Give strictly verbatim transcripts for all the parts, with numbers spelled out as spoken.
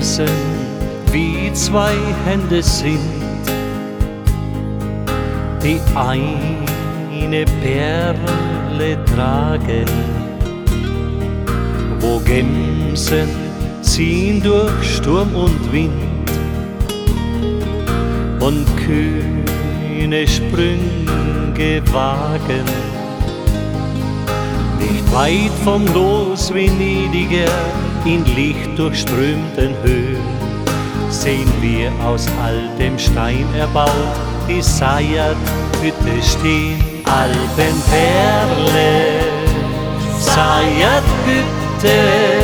Herzen wie zwei Hände sind, die eine Perle tragen. Wo Gemsen ziehen durch Sturm und Wind und kühne Sprünge wagen. Nicht weit vom Los Venediger, in lichtdurchströmten Höhen, sehen wir aus altem Stein erbaut die Sayat-Hütte stehen. Alpenperle, Sayat-Hütte,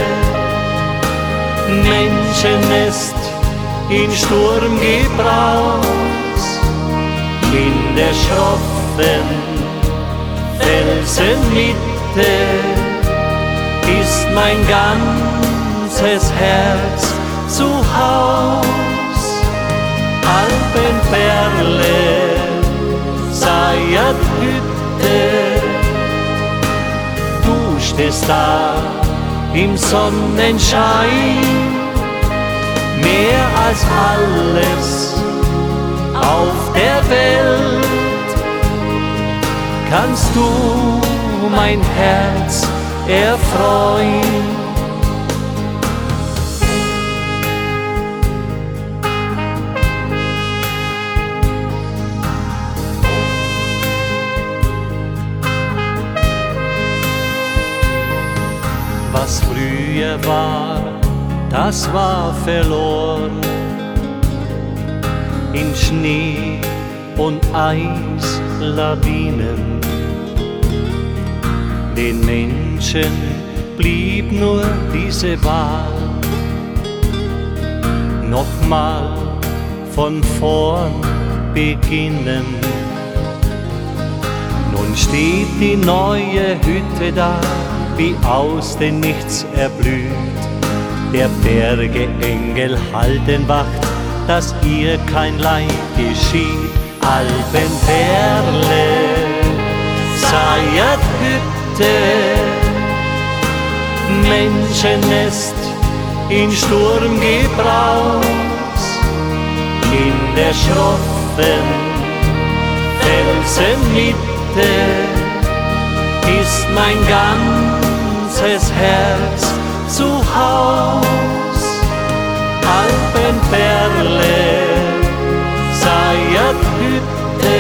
Menschennest in Sturmgebraus, in der schroffen Felsenmitte ist mein ganzes Herz zu Haus. Alpenperle, Sayat-Hütte, du stehst da im Sonnenschein, mehr als alles auf der Welt kannst du mein Herz erfreuen. Was früher war, das war verloren in Schnee und Eislawinen. Den Menschen blieb nur diese Wahl, nochmal von vorn beginnen. Nun steht die neue Hütte da, wie aus dem Nichts erblüht. Der Berge Engel halten Wacht, dass ihr kein Leid geschieht. Alpenperle, Sayat-Hütte, Menschennest in Sturmgebraus, in der schroffen Felsenmitte ist mein ganzes Herz zu Haus. Alpenperle, Sayat-Hütte,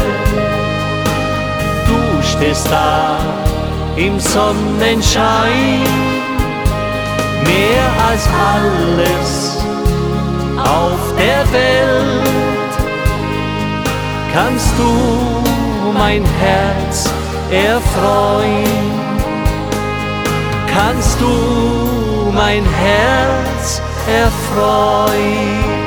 du stehst da im Sonnenschein, mehr als alles auf der Welt kannst du mein Herz erfreuen. Kannst du mein Herz erfreuen.